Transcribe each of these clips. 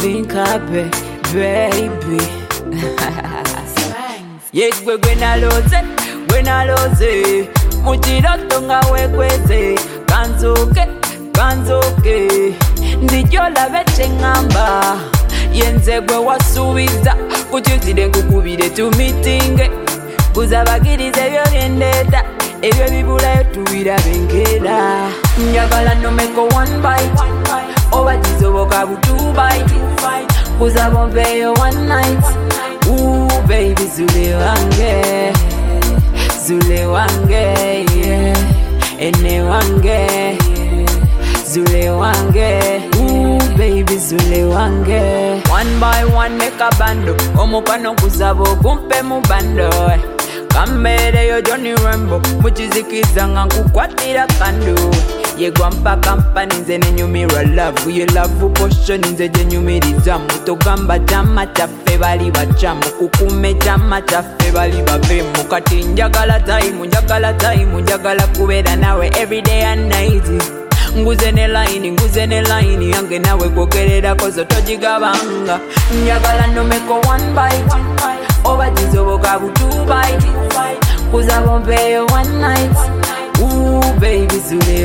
vinkape baby. Yegwe gwenaloze muchiroto nga wekweze kanzoke ndijola beche ngamba yenze gwe wasubiza kuchizire nkukubire tumitinge kuzabagirize ebyo byendeta ebyo bibulayo tubirabengera njagala nomeko one bite oba kisoboka bu two bite kuzabombeyo one night. Ooh baby zule wange yeah. Ene wange zule wange. Ooh baby zule wange. One by one make a bando omupano kuzabo kumpe mu bando kambere yo Johnny Rambo muchizikiza nga nkukwatira kando yegwa mpaka mpani nze nenyumira love ye love potion nze jenyumiriza mutogamba chama chaffe bali bachamu kukume chama chaffe bali bavemu kati njagala time njagala kubeera nawe everyday and night. Nguze ne line yange nawe kwogerera kozo tojigabanga njagala nomeko one bite oba kisoboka bu two bite kuzabombeyo one night. Ooh baby zule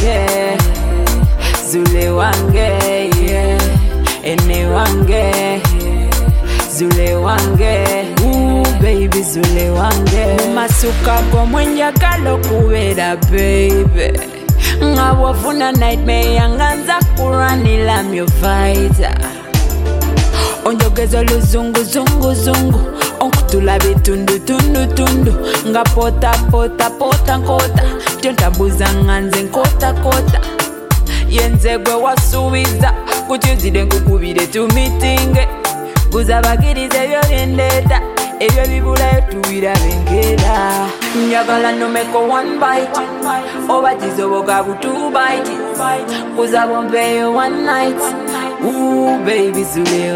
wange yeah. Ene wange zule wange. Ooh baby zule wange. Masuka go mwenjagala kubeera baby nga wafuna nightmare yanganza kuranila myo fighter onjogeza luzungu onkutula bitundu nga pota nkota tyontabuza nganze nkota yenze gwe wasubiza kuchizire nkukubire tumitinge kuzabagirize ebyo byendeta ebyo bibulayo tubirabengera njagala nomeko one bite oba kisoboka bu two bite kuzabombeyo one night. Ooh baby zule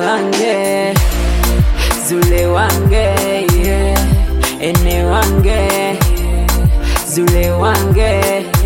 wange yeah. Ene wange zule wange.